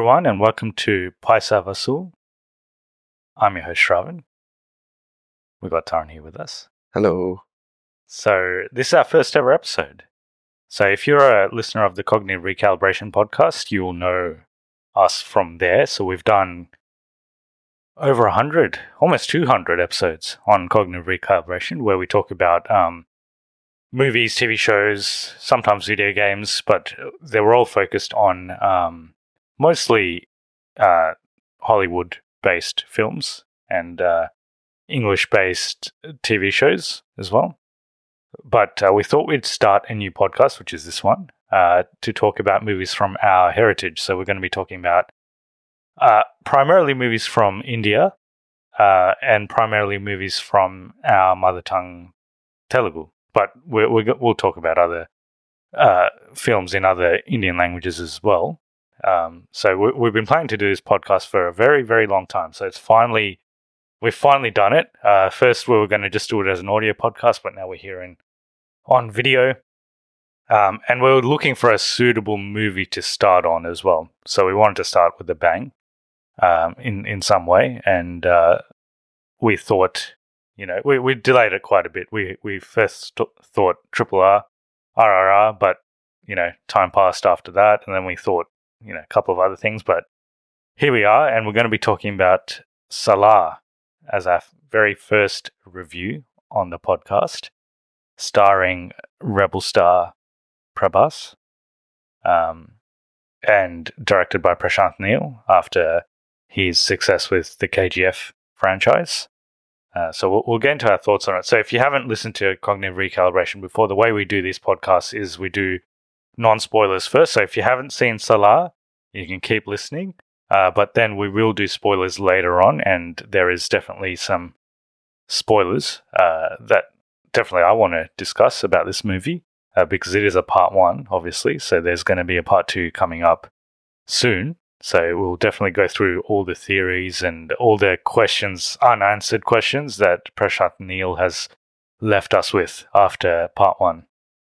everyone, and welcome to Paisa Vasul. I'm your host, Shravan. We've got Taran here with us. Hello. So, this is our first ever episode. So, if you're a listener of the Cognitive Recalibration podcast, you will know us from there. So, we've done over 100, almost 200 episodes on cognitive recalibration, where we talk about movies, TV shows, sometimes video games, but they were all focused on mostly Hollywood-based films and English-based TV shows as well. But we thought we'd start a new podcast, which is this one, to talk about movies from our heritage. So we're going to be talking about primarily movies from India and primarily movies from our mother tongue, Telugu. But we'll talk about other films in other Indian languages as well. So we've been planning to do this podcast for a very, very long time. So we've finally done it. First, we were going to just do it as an audio podcast, but now we're here on video. And we were looking for a suitable movie to start on as well. So we wanted to start with a bang in some way. And we thought, we delayed it quite a bit. We first thought RRR, but, time passed after that. And then we thought, a couple of other things. But here we are, and we're going to be talking about Salah as our very first review on the podcast, starring Rebel star Prabhas, and directed by Prashant Neel after his success with the KGF franchise. So we'll get into our thoughts on it. So if you haven't listened to Cognitive Recalibration before, the way we do these podcasts is we do non-spoilers first. So if you haven't seen Salah, you can keep listening. But then we will do spoilers later on, and there is definitely some spoilers that definitely I want to discuss about this movie because it is a part one, obviously. So there's going to be a part two coming up soon. So we'll definitely go through all the theories and all the questions, unanswered questions that Prashant Neel has left us with after part one.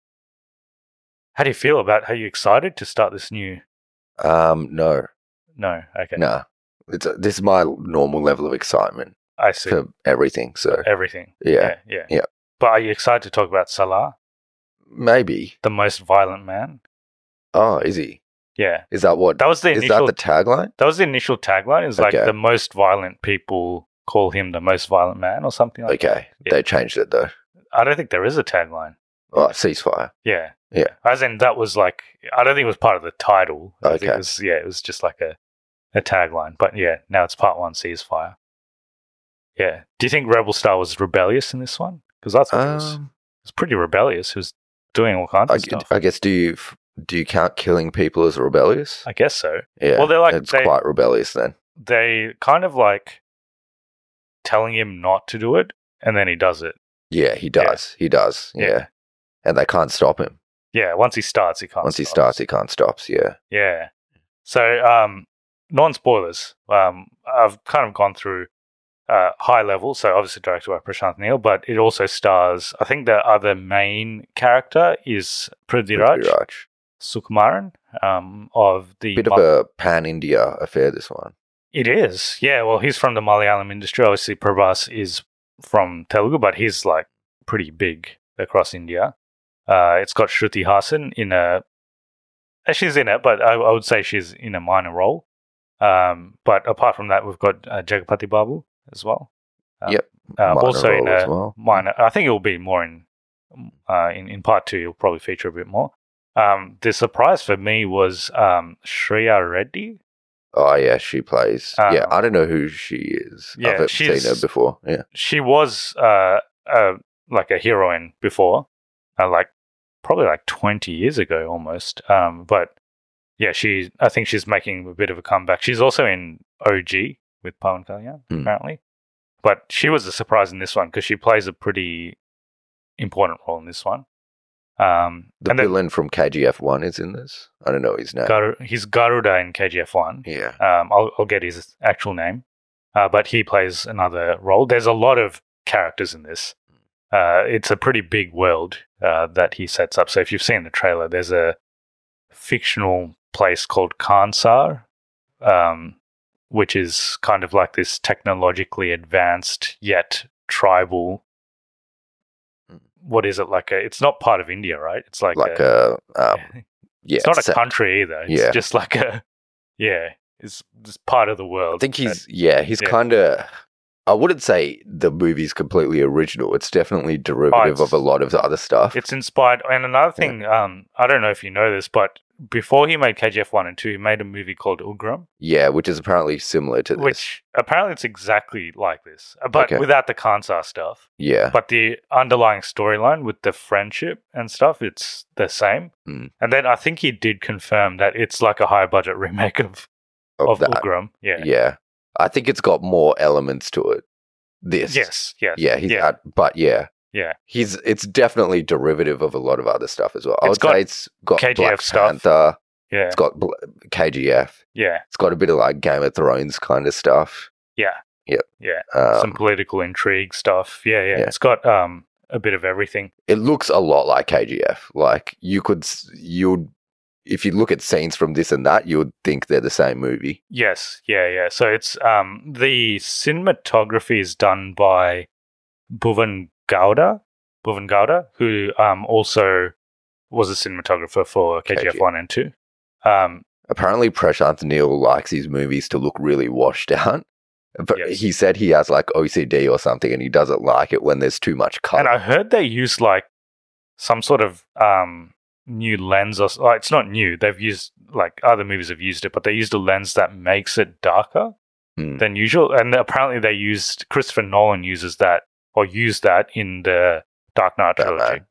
How do you feel about? Are you excited to start this new? No. No. Okay. Nah. This is my normal level of excitement. I see. For everything. So everything. Yeah. But are you excited to talk about Salah? Maybe. The most violent man. Oh, is he? Yeah. Is that what? That was the Is initial. that the tagline? That was the initial tagline. Is like Okay. the most violent people call him the most violent man or something like that. Okay. Yeah. They changed it though. I don't think there is a tagline. Oh, ceasefire. Yeah. Yeah. As in that was like, I don't think it was part of the title. I think Okay. it was just like a tagline. But yeah, now it's part one, ceasefire. Yeah. Do you think Rebel Star was rebellious in this one? Because I thought it was pretty rebellious. He was doing all kinds of stuff. I guess do you count killing people as rebellious? I guess so. Yeah. Well, they're like it's quite rebellious then. They kind of like telling him not to do it, and then he does it. Yeah, he does. He does. Yeah. And they can't stop him. Yeah, once he starts, he can't. Once he starts, he can't stop. Yeah. Yeah. So, non-spoilers. I've kind of gone through high level, so obviously directed by Prashant Neel, but it also stars, I think the other main character is Prithviraj Sukumaran of the... Bit of a pan-India affair, this one. It is. Yeah, well, he's from the Malayalam industry. Obviously, Prabhas is from Telugu, but he's like pretty big across India. It's got Shruti Hassan she's in it, but I would say she's in a minor role. But apart from that, we've got Jagapati Babu as well. Yep. Also in a as well. minor. I think it will be more in part two. He'll probably feature a bit more. The surprise for me was Shreya Reddy. Oh yeah, she plays. Yeah, I don't know who she is. Yeah, I've seen her before. Yeah, she was like a heroine before, probably 20 years ago almost. But yeah, I think she's making a bit of a comeback. She's also in OG with Pawan Kalyan, apparently. But she was a surprise in this one because she plays a pretty important role in this one. The villain from KGF 1 is in this. I don't know his name. He's Garuda in KGF 1. Yeah. I'll get his actual name. But he plays another role. There's a lot of characters in this. It's a pretty big world that he sets up. So if you've seen the trailer, there's a fictional place called Kansar, which is kind of like this technologically advanced yet tribal. What is it like? It's not part of India, right? It's like yeah, it's not a country either. It's just like it's just part of the world. I think he's kind of. I wouldn't say the movie's completely original. It's definitely derivative of a lot of the other stuff. It's inspired. And another thing, I don't know if you know this, but before he made KGF 1 and 2, he made a movie called Ugram. Yeah, which is apparently similar to this. Which apparently it's exactly like this, but without the Kansas stuff. Yeah. But the underlying storyline with the friendship and stuff, it's the same. Mm. And then I think he did confirm that it's like a high budget remake of Ugram. Yeah. Yeah. I think it's got more elements to it. Yes. Yeah, it's definitely derivative of a lot of other stuff as well. I would say it's got KGF Black stuff. Panther. Yeah. It's got KGF. Yeah. It's got a bit of like Game of Thrones kind of stuff. Yeah. Yep. Yeah. Some political intrigue stuff. Yeah. It's got a bit of everything. It looks a lot like KGF. Like you'd if you look at scenes from this and that, you would think they're the same movie. Yes, yeah. So it's the cinematography is done by Bhuvan Gowda, who also was a cinematographer for KGF 1 and 2. Apparently, Prashant Neel likes his movies to look really washed out. But he said he has like OCD or something and he doesn't like it when there's too much color. And I heard they use like some sort of new lens it's not new, they've used like other movies have used it, but they used a lens that makes it darker than usual, and apparently used used that in the Dark Knight trilogy.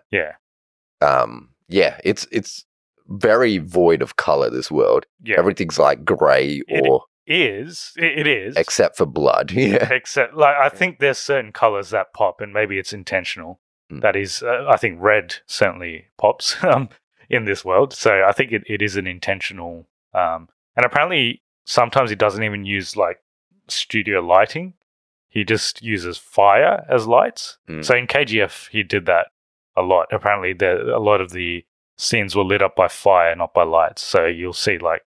It's very void of color, this world. Everything's like gray it is except for blood. Except like I think there's certain colors that pop, and maybe it's intentional. That is, I think red certainly pops in this world. So I think it is an intentional. And apparently, sometimes he doesn't even use like studio lighting. He just uses fire as lights. So in KGF, he did that a lot. Apparently, a lot of the scenes were lit up by fire, not by lights. So you'll see like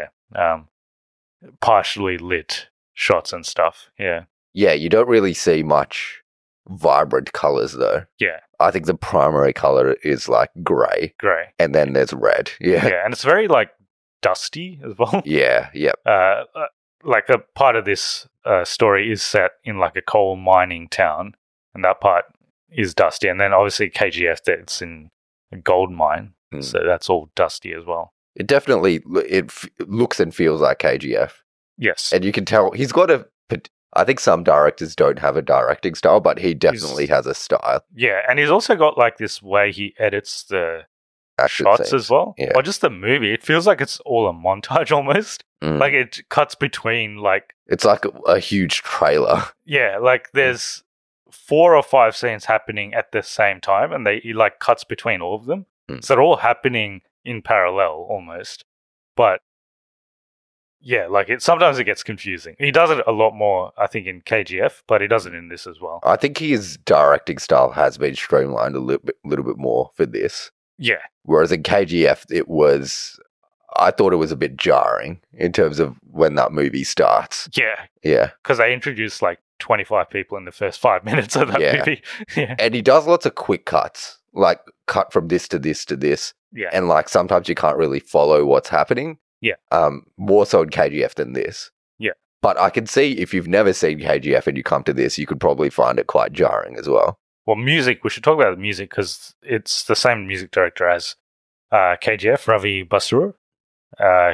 partially lit shots and stuff. Yeah. Yeah, you don't really see much vibrant colors though. Yeah. I think the primary color is like grey. And then there's red. Yeah. Yeah, and it's very like dusty as well. Yeah, yep. Like a part of this story is set in like a coal mining town, and that part is dusty. And then obviously KGF, that's in a gold mine, so that's all dusty as well. It definitely looks and feels like KGF. Yes. And you can tell he's got I think some directors don't have a directing style, but he definitely has a style. Yeah, and he's also got like this way he edits the shots as well. Yeah. Or just the movie. It feels like it's all a montage almost. Like it cuts between like... It's like a huge trailer. Yeah, like there's 4 or 5 scenes happening at the same time, and he like cuts between all of them. So they're all happening in parallel almost. But yeah, like sometimes it gets confusing. He does it a lot more, I think, in KGF, but he does it in this as well. I think his directing style has been streamlined a little bit more for this. Yeah. Whereas in KGF, I thought it was a bit jarring in terms of when that movie starts. Yeah. Yeah. Because they introduced like 25 people in the first 5 minutes of that movie. Yeah. And he does lots of quick cuts, like cut from this to this to this. Yeah. And like sometimes you can't really follow what's happening. Yeah. More so in KGF than this. Yeah. But I can see if you've never seen KGF and you come to this, you could probably find it quite jarring as well. Well, music, we should talk about the music because it's the same music director as KGF, Ravi Basrur. I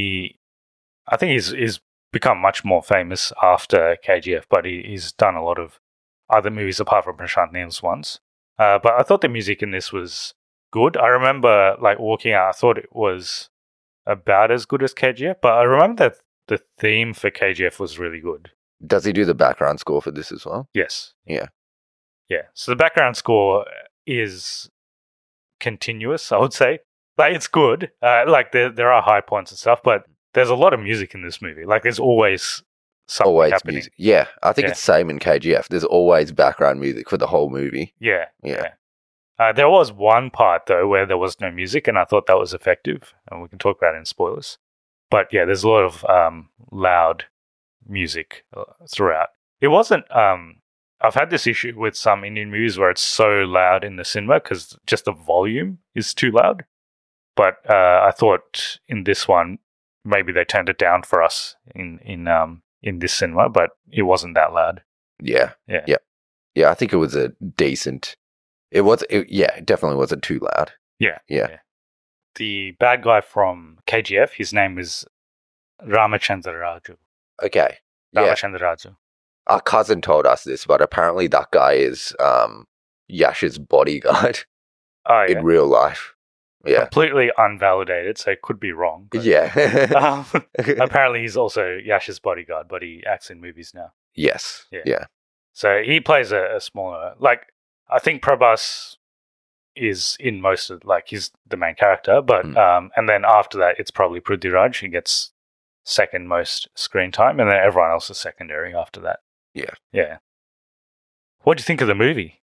think he's become much more famous after KGF, but he's done a lot of other movies apart from Prashant Neel's ones. But I thought the music in this was good. I remember like walking out, I thought it was about as good as KGF, but I remember that the theme for KGF was really good. Does he do the background score for this as well? Yes. Yeah. Yeah. So the background score is continuous, I would say. Like, it's good. Like, there are high points and stuff, but there's a lot of music in this movie. Like, there's always something happening. Music. Yeah. I think it's the same in KGF. There's always background music for the whole movie. Yeah. There was one part, though, where there was no music, and I thought that was effective, and we can talk about it in spoilers. But yeah, there's a lot of loud music throughout. It wasn't. I've had this issue with some Indian movies where it's so loud in the cinema because just the volume is too loud. But I thought in this one, maybe they turned it down for us in this cinema, but it wasn't that loud. Yeah. I think it was a decent. It definitely wasn't too loud. Yeah. The bad guy from KGF, his name is Ramachandra Raju. Okay. Ramachandra Raju. Our cousin told us this, but apparently that guy is Yash's bodyguard in real life. Yeah. Completely unvalidated, so it could be wrong. But, apparently he's also Yash's bodyguard, but he acts in movies now. Yes. Yeah. So he plays a smaller, I think Prabhas is in most of, he's the main character, but, and then after that, it's probably Prithviraj. He gets second most screen time, and then everyone else is secondary after that. Yeah. What do you think of the movie?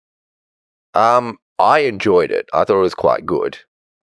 I enjoyed it. I thought it was quite good.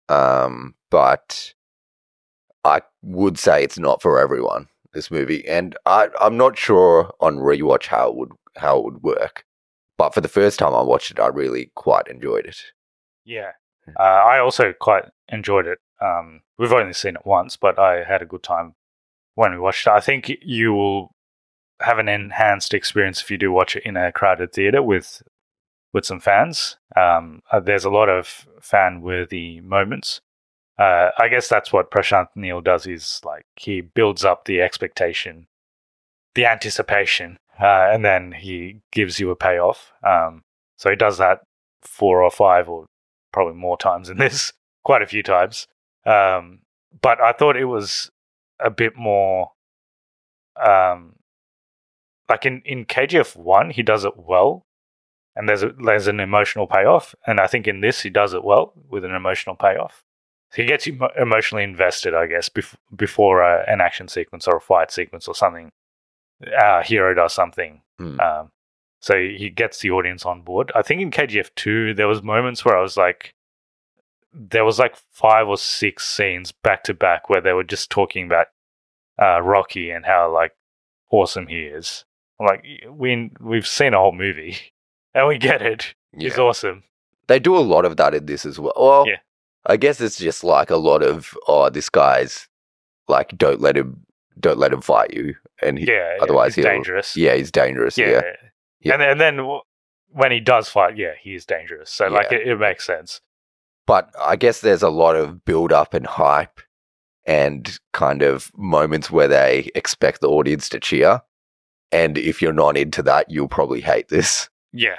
But I would say it's not for everyone, this movie. And I'm not sure on rewatch how it would work. But for the first time I watched it, I really quite enjoyed it. Yeah. I also quite enjoyed it. We've only seen it once, but I had a good time when we watched it. I think you will have an enhanced experience if you do watch it in a crowded theatre with some fans. There's a lot of fan-worthy moments. I guess that's what Prashant Neel does, is he builds up the expectation, the anticipation, and then he gives you a payoff. So he does that 4 or 5 or probably more times in this, quite a few times. But I thought it was a bit more in KGF 1, he does it well. And there's an emotional payoff. And I think in this, he does it well with an emotional payoff. So he gets you emotionally invested, I guess, before an action sequence or a fight sequence or something. Our hero does something. So he gets the audience on board. I think in KGF 2, there was moments where I was there was 5 or 6 scenes back to back where they were just talking about Rocky and how awesome he is. We've seen a whole movie. And we get it. Yeah. He's awesome. They do a lot of that in this as well. Well, yeah. I guess it's just a lot of, this guy's don't let him fight you, and otherwise he's dangerous. Yeah, he's dangerous. Yeah. And then when he does fight, he is dangerous. So it makes sense. But I guess there's a lot of build up and hype, and kind of moments where they expect the audience to cheer. And if you're not into that, you'll probably hate this. Yeah.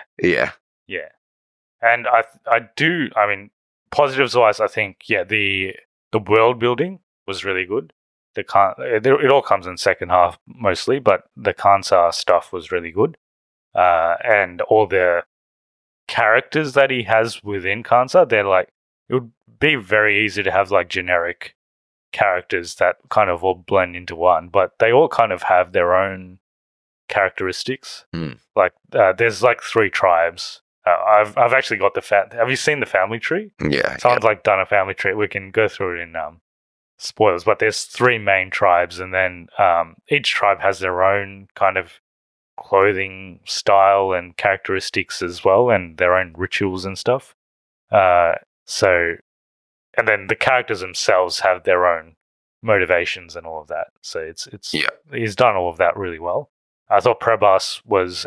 And I mean, positives wise, I think, the world building was really good. It all comes in second half mostly, but the Kansa stuff was really good. And all the characters that he has within Kansa, they're it would be very easy to have generic characters that kind of all blend into one, but they all kind of have their own characteristics. There's 3 tribes. I've actually got have you seen the family tree? Yeah. Someone's done a family tree. We can go through it in spoilers, but there's 3 main tribes, and then each tribe has their own kind of clothing style and characteristics as well, and their own rituals and stuff. And then the characters themselves have their own motivations and all of that. So he's done all of that really well. I thought Prabhas was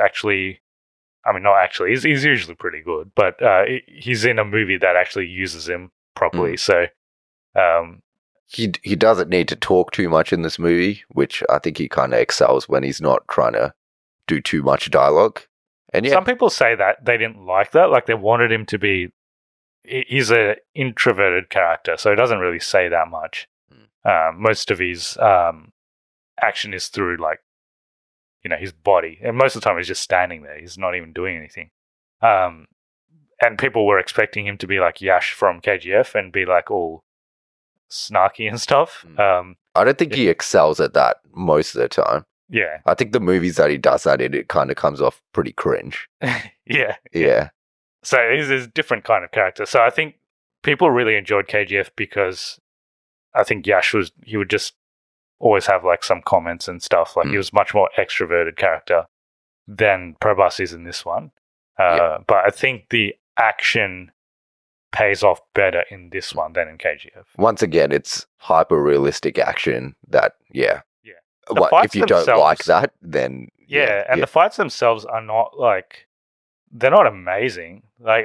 he's usually pretty good, but he's in a movie that actually uses him properly. So he doesn't need to talk too much in this movie, which I think he kind of excels when he's not trying to do too much dialogue. And some people say that they didn't like that, they wanted him to be. He's an introverted character, so he doesn't really say that much. Most of his action is through his body, and most of the time he's just standing there. He's not even doing anything. And people were expecting him to be like Yash from KGF and be all snarky and stuff. I don't think he excels at that most of the time. Yeah, I think the movies that he does that in, it kind of comes off pretty cringe. Yeah. So he's a different kind of character. So I think people really enjoyed KGF because I think Yash would just always have like some comments and stuff. Like he was much more extroverted character than Probus is in this one. But I think the action pays off better in this one than in KGF. Once again, it's hyper-realistic action that, Yeah. if you don't like that, then... The fights themselves are not like... They're not amazing. Like,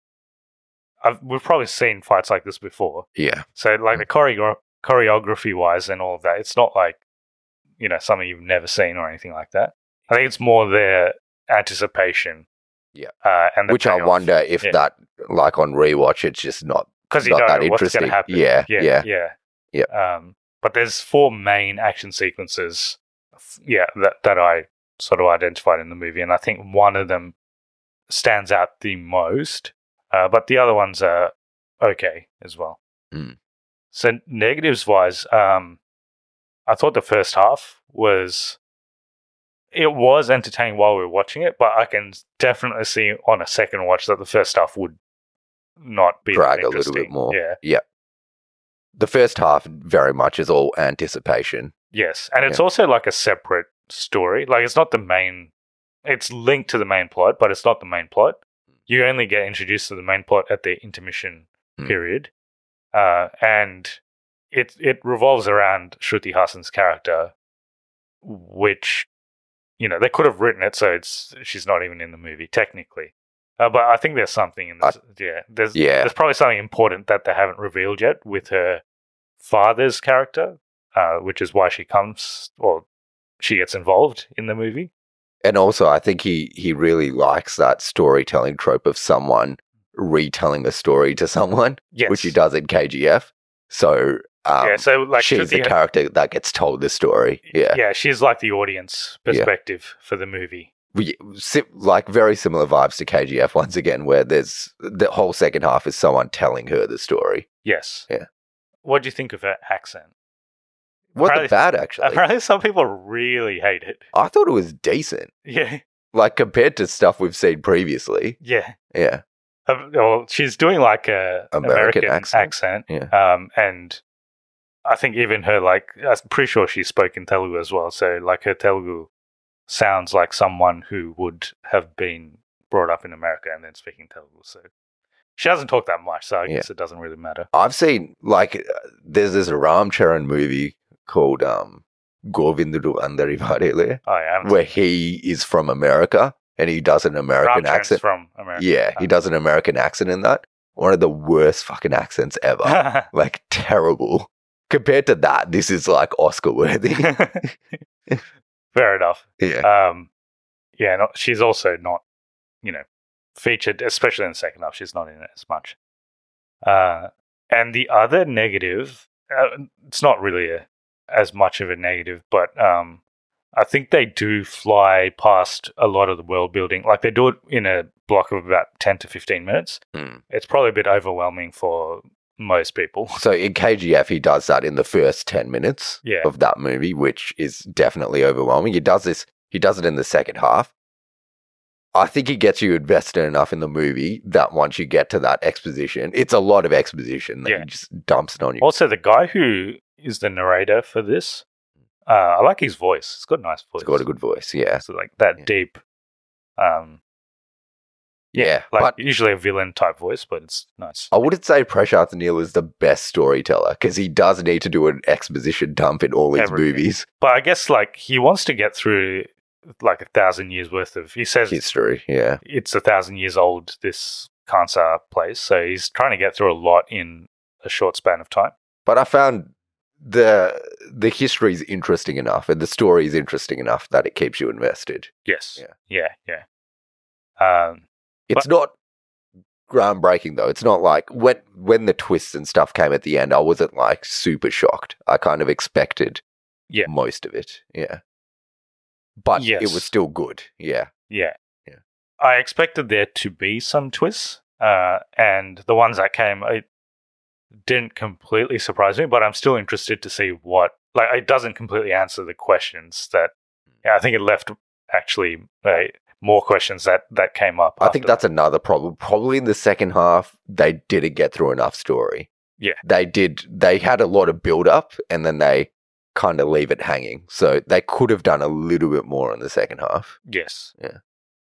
we've probably seen fights like this before. Yeah. So, like, the choreography-wise and all of that, it's not like, you know, something you've never seen or anything like that. I think it's more their anticipation. Yeah. And which I wonder if that, like on rewatch, it's just not because you don't that know what's going to happen. Yeah. But there's 4 main action sequences, that I sort of identified in the movie, and I think one of them stands out the most, but the other ones are okay as well. So negatives-wise, I thought the first half was entertaining while we were watching it, but I can definitely see on a second watch that the first half would not be drag a little bit more. Yeah. The first half very much is all anticipation. Yes, and it's also like a separate story. Like it's not the main. It's linked to the main plot, but it's not the main plot. You only get introduced to the main plot at the intermission period, and it revolves around Shruti Hassan's character, which, you know, they could have written it so she's not even in the movie technically. But I think there's something in this. There's probably something important that they haven't revealed yet with her father's character, which is why she gets involved in the movie. And also, I think he really likes that storytelling trope of someone retelling a story to someone, which he does in KGF. So, so like she's the character that gets told the story. Yeah, she's like the audience perspective for the movie. Like very similar vibes to KGF once again, where there's the whole second half is someone telling her the story. Yes. Yeah. What do you think of her accent? Wasn't bad, actually. Apparently some people really hate it. I thought it was decent. Yeah. Like compared to stuff we've seen previously. Yeah. Yeah. Well, she's doing like a American accent. Yeah. And I think even her, like, I'm pretty sure she spoke in Telugu as well. So like her Telugu sounds like someone who would have been brought up in America and then speaking Telugu. So she doesn't talk that much, so I guess it doesn't really matter. I've seen, like, there's this Ram Charan movie called Govindudu Andari Varele, where he is from America and he does an American accent. From America. Yeah, he does an American accent in that. One of the worst fucking accents ever. Like, terrible. Compared to that, this is like Oscar worthy. Fair enough. Yeah. She's also not, you know, featured, especially in the second half. She's not in it as much. And the other negative, it's not really as much of a negative, but I think they do fly past a lot of the world building. Like they do it in a block of about 10 to 15 minutes. It's probably a bit overwhelming for most people. So in KGF, he does that in the first 10 minutes of that movie, which is definitely overwhelming. He does it in the second half. I think he gets you invested enough in the movie that once you get to that exposition, it's a lot of exposition that he just dumps it on you. Also, the guy who is the narrator for this, I like his voice. It's got a nice voice. It's got a good voice, yeah. So like that deep, like usually a villain type voice, but it's nice. I wouldn't say Prashant Neel is the best storyteller because he does need to do an exposition dump in all his movies. But I guess like he wants to get through like 1,000 years worth of, he says history. Yeah, it's 1,000 years old, this Kansa place. So he's trying to get through a lot in a short span of time. But I found the history is interesting enough and the story is interesting enough that it keeps you invested. Yes. Yeah. It's not groundbreaking though. It's not like when the twists and stuff came at the end, I wasn't like super shocked. I kind of expected most of it. Yeah. But it was still good. Yeah. I expected there to be some twists, and the ones that came, it didn't completely surprise me, but I'm still interested to see what, like, it doesn't completely answer the questions that, I think it left actually more questions that came up. I think that's another problem. Probably in the second half, they didn't get through enough story. Yeah. They had a lot of build up and then they kind of leave it hanging. So they could have done a little bit more in the second half. Yes. Yeah.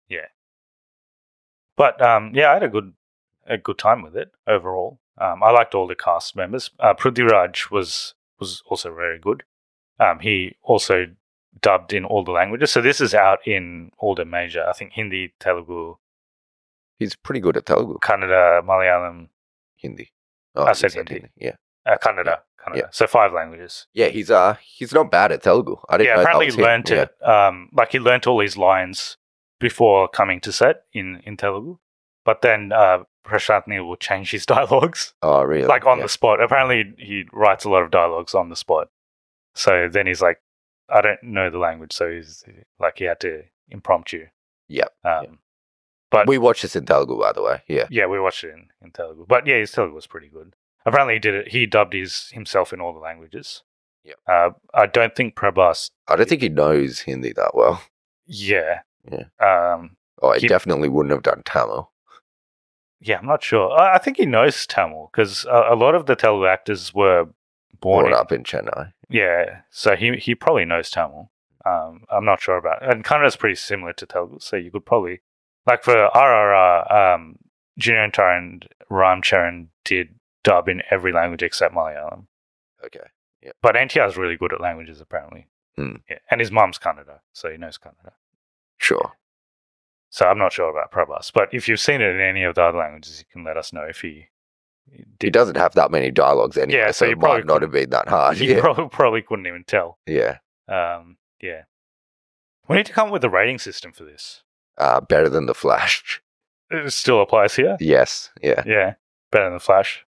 But I had a good time with it overall. I liked all the cast members. Prithviraj was also very good. He also dubbed in all the languages. So this is out in all the major, I think, Hindi, Telugu. He's pretty good at Telugu. Kannada, Malayalam. Hindi. I said Hindi. Yeah. Kannada. Yeah. So 5 languages. Yeah, he's not bad at Telugu. I didn't know apparently that was he learnt him. it. Like he learnt all his lines before coming to set in Telugu. But then Prashant Neel will change his dialogues. Oh, really? Like on the spot. Apparently he writes a lot of dialogues on the spot. So then he's like, I don't know the language. So he's like, he had to impromptu. Yep. But we watched this in Telugu, by the way. Yeah. Yeah, we watched it in Telugu. But yeah, his Telugu was pretty good. Apparently he dubbed himself in all the languages. Yeah. I don't think Prabhas... I don't think he knows Hindi that well. Yeah. Yeah. He definitely wouldn't have done Tamil. Yeah, I'm not sure. I think he knows Tamil because a lot of the Telugu actors were born up in Chennai. Yeah, so he probably knows Tamil. I'm not sure about it. And Kannada is pretty similar to Telugu, so you could probably... Like for RRR, Junyantar and Ramcharan did dub in every language except Malayalam. Okay, yeah. But NTR is really good at languages, apparently. Yeah. And his mum's Kannada, so he knows Kannada. Sure. So I'm not sure about Prabhas, but if you've seen it in any of the other languages, you can let us know if he did. He doesn't have that many dialogues anyway, Yeah, so it might not have been that hard. You probably couldn't even tell. Yeah. Yeah. We need to come up with a rating system for this. Better than The Flash. It still applies here? Yes, yeah. Yeah, better than The Flash.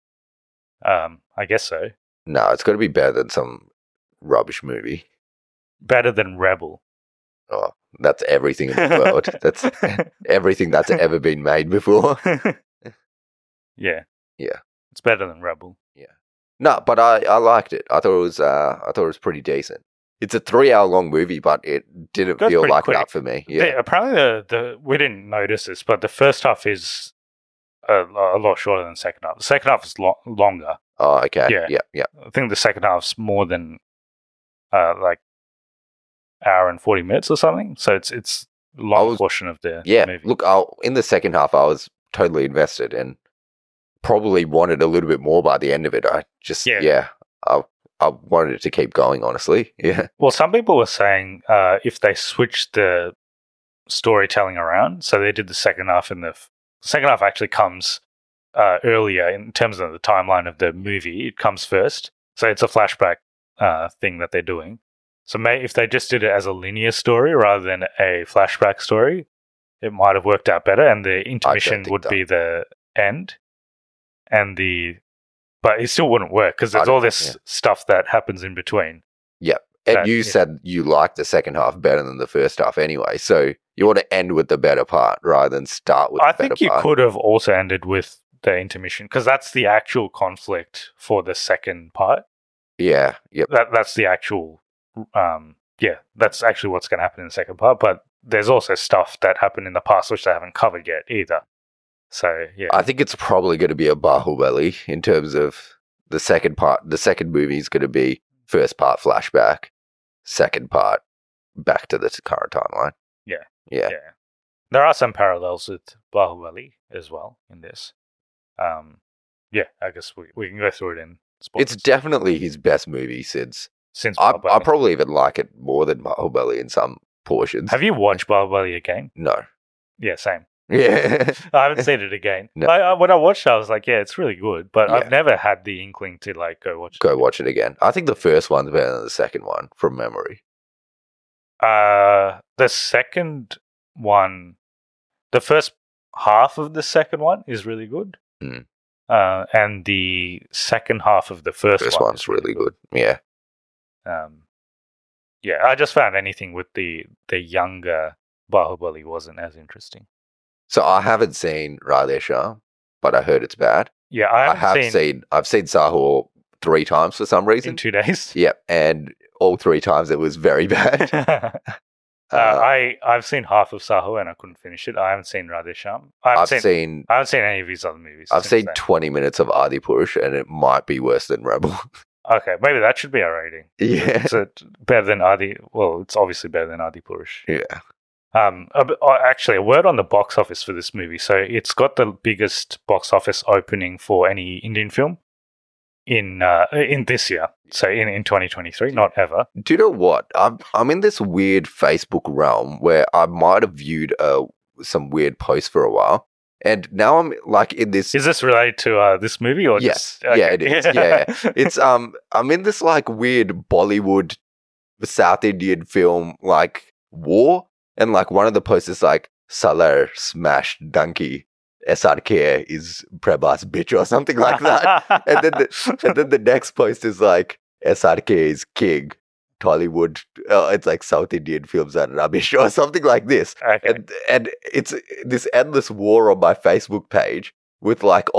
I guess so. No, it's got to be better than some rubbish movie. Better than Rebel. Oh, that's everything in the world. That's everything that's ever been made before. Yeah. Yeah. It's better than Rebel. Yeah. No, but I liked it. I thought it was pretty decent. It's a 3-hour long movie, but it didn't feel like that for me. Yeah. Apparently we didn't notice this, but the first half is a lot shorter than the second half. The second half is longer. Oh, okay. Yeah. I think the second half's more than like hour and 40 minutes or something. So it's a long portion of the movie. Look, in the second half, I was totally invested and probably wanted a little bit more by the end of it. I wanted it to keep going, honestly. Yeah. Well, some people were saying if they switched the storytelling around, so they did the second half, and the second half actually comes earlier in terms of the timeline of the movie. It comes first. So it's a flashback thing that they're doing. So if they just did it as a linear story rather than a flashback story, it might have worked out better, and the intermission would be the end. But it still wouldn't work because there's all this stuff that happens in between. Yep. And you said you liked the second half better than the first half anyway. So you want to end with the better part rather than start with the better part. I think you could have also ended with the intermission because that's the actual conflict for the second part. Yeah. Yep. That's the actual... that's actually what's going to happen in the second part. But there's also stuff that happened in the past which they haven't covered yet either. So, yeah. I think it's probably going to be a Bahubali in terms of the second part. The second movie is going to be first part flashback, second part back to the current timeline. Yeah. There are some parallels with Bahubali as well in this. I guess we can go through it in spoilers. It's definitely his best movie since Bahubali. I probably even like it more than Bahubali in some portions. Have you watched Bahubali again? No. Yeah, same. Yeah. I haven't seen it again. No. When I watched it, I was like, yeah, it's really good. But I've never had the inkling to go watch it. Go watch it again. I think the first one's better than the second one from memory. The second one, the first half of the second one is really good. Mm. And the second half of the first one's really good. Yeah. I just found anything with the younger Bahubali wasn't as interesting. So I haven't seen Radhesham, but I heard it's bad. Yeah, I've seen Sahur 3 times for some reason. In 2 days? Yep, and all 3 times it was very bad. I've seen half of Sahur and I couldn't finish it. I haven't seen Radhesham. I haven't seen any of his other movies. I've seen 20 minutes of Adipurush and it might be worse than Rebel. Okay, maybe that should be our rating. Yeah. It's better than Adi. Well, it's obviously better than Adi Purush. Yeah. Actually, a word on the box office for this movie. So it's got the biggest box office opening for any Indian film in this year. So in 2023, not ever. Do you know what? I'm in this weird Facebook realm where I might have viewed some weird posts for a while, and now I'm like in this. Is this related to this movie or Yes, just, okay. yeah, it is. Yeah, it's I'm in this like weird Bollywood South Indian film like war, and like one of the posts is like Salar smashed donkey. SRK is Prabhas bitch or something like that. and then the next post is like SRK is king. Tollywood, it's like South Indian films are rubbish or something like this. Okay. And it's this endless war on my Facebook page with like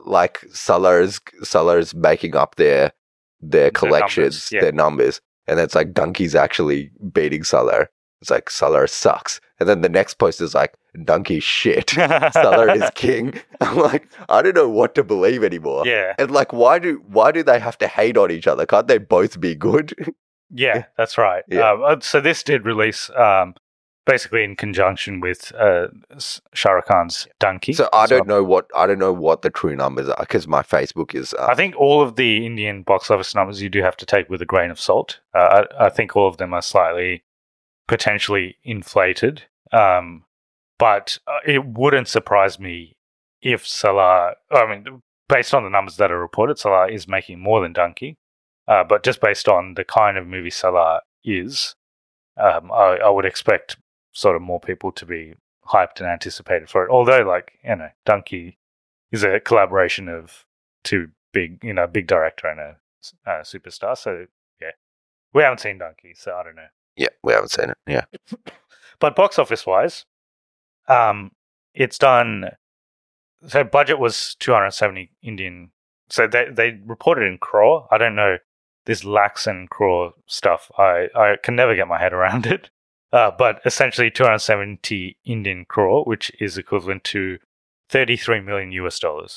Salar's making up their collections, their numbers, and it's like Donkey's actually beating Salar. It's like Salar sucks, and then the next post is like Donkey's shit. Salar is king. I'm like, I don't know what to believe anymore. Yeah. And like, why do they have to hate on each other? Can't they both be good? Yeah, that's right. Yeah. So this did release basically in conjunction with Shah Rukh Khan's Donkey. So I don't know what the true numbers are because my Facebook is. I think all of the Indian box office numbers you do have to take with a grain of salt. I think all of them are slightly potentially inflated, but it wouldn't surprise me if Salar. I mean, based on the numbers that are reported, Salar is making more than Donkey. But just based on the kind of movie Salar is, I would expect sort of more people to be hyped and anticipated for it. Although, like, Donkey is a collaboration of two big director and a superstar. So, yeah. We haven't seen Donkey, so I don't know. Yeah, we haven't seen it. Yeah. But box office-wise, it's done... So budget was 270 Indian... So they reported in crore. I don't know this lakhs and crore stuff. I can never get my head around it. But essentially 270 Indian crore, which is equivalent to $33 million US.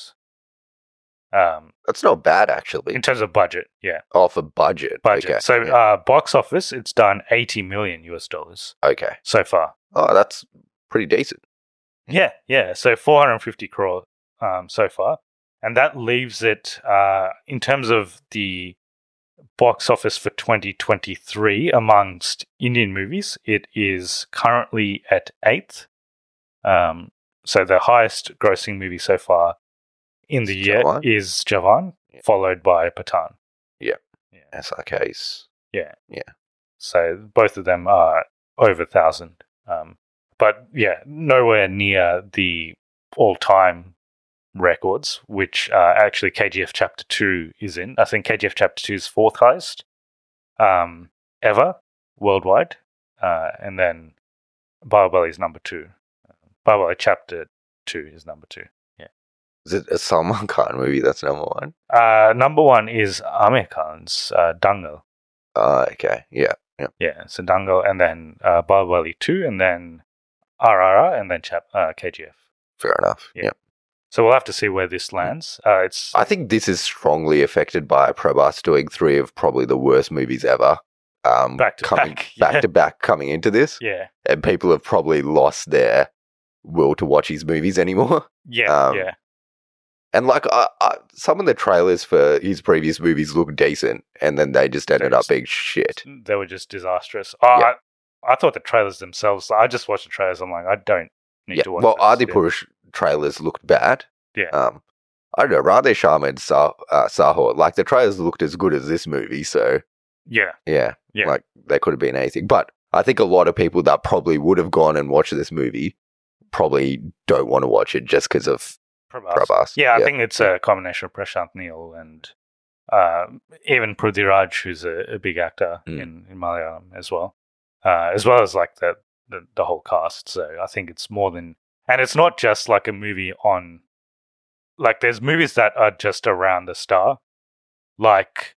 That's not bad, actually. In terms of budget, yeah. Oh, for budget. Okay. So yeah. Box office, it's done $80 million US okay. so far. Oh, that's pretty decent. Yeah. So 450 crore so far. And that leaves it, in terms of the box office for 2023 amongst Indian movies, it is currently at 8th. So the highest grossing movie so far in the year is Jawan, followed by Pathan. Yeah. SRK's. Yeah. Yeah. So both of them are over 1,000. But yeah, nowhere near the all-time records, which actually KGF Chapter 2 is in. I think KGF Chapter 2 is 4th highest ever worldwide. And then Bahubali is number 2. Bahubali Chapter 2 is number 2. Yeah. Is it a Salman Khan movie that's number 1? Number 1 is Amir Khan's Dangal. Okay. Yeah. Yeah, so Dangal, and then Bahubali 2, and then RRR, and then KGF. Fair enough. Yeah. So we'll have to see where this lands. I think this is strongly affected by Prabhas doing 3 of probably the worst movies ever. Back to back coming into this. Yeah. And people have probably lost their will to watch his movies anymore. Yeah. And like some of the trailers for his previous movies look decent, and then they just ended up being shit. They were just disastrous. I thought the trailers themselves, I just watched the trailers, I'm like, I don't need to watch well, this. Adipurush trailers looked bad. Yeah. I don't know, Radhe Sharma and Saho, like the trailers looked as good as this movie, so Yeah. Like they could have been anything. But I think a lot of people that probably would have gone and watched this movie probably don't want to watch it just because of Prabhas. Yeah, I think it's a combination of Prashant Neel and even Prithviraj, who's a big actor in Malayalam as well as like the whole cast. So I think it's more than, and it's not just like a movie on, like there's movies that are just around the star, like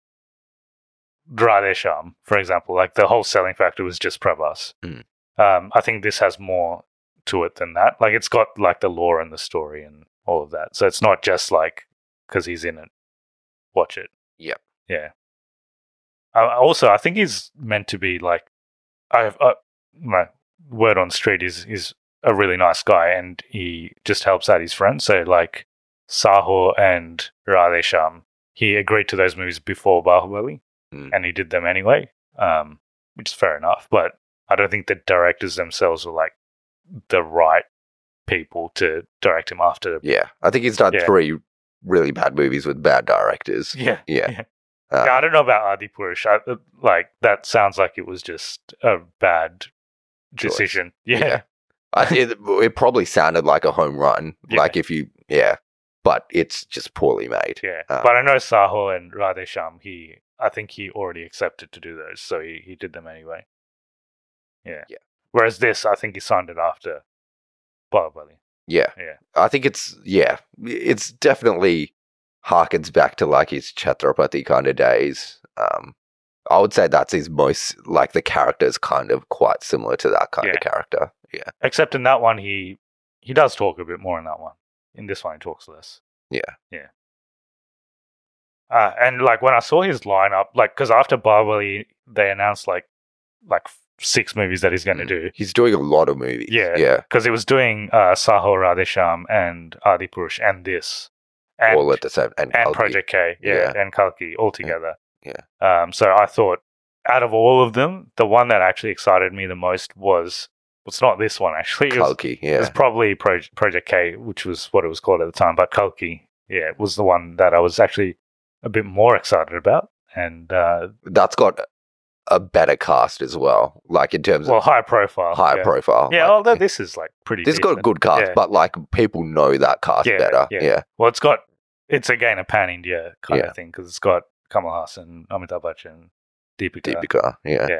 Radhe Shyam, for example. Like the whole selling factor was just Prabhas. I think this has more to it than that. Like it's got like the lore and the story and all of that. So it's not just like because he's in it, watch it. Yep. Yeah. Also, I think he's meant to be like, my word on the street is a really nice guy, and he just helps out his friends. So like Saho and Radhesham, he agreed to those movies before Bahubali, and he did them anyway, which is fair enough. But I don't think the directors themselves were like the right people to direct him after. Yeah, I think he's done 3 really bad movies with bad directors. Yeah. Yeah. I don't know about Adipurush. Like that sounds like it was just a bad decision. Yeah. I think it probably sounded like a home run. Yeah. Like if you, but it's just poorly made. Yeah. But I know Saho and Radhesham, I think he already accepted to do those, so he did them anyway. Yeah. Whereas this, I think he signed it after Bahubali. Yeah. I think it's definitely harkens back to like his Chhatrapati kind of days. I would say that's his most, like the character's kind of quite similar to that kind of character. Yeah. Except in that one, he does talk a bit more in that one. In this one, he talks less. Yeah. And like when I saw his lineup, like because after Bahubali, they announced like 6 movies that he's going to do. He's doing a lot of movies. Yeah. Because he was doing Saho, Radhesham, and Adipurush, and this. And, all at the same and Project K, and Kalki all together. Yeah. So I thought, out of all of them, the one that actually excited me the most was it's not this one actually. Kalki, It was probably Project K, which was what it was called at the time. But Kalki, it was the one that I was actually a bit more excited about, and that's got a better cast as well, like in terms of higher profile. Yeah, like, although this is like pretty. This got a good cast, but like people know that cast better. Yeah. Well, it's again a pan India kind of thing because it's got Kamal Hassan, Amitabh Bachchan, Deepika. Yeah.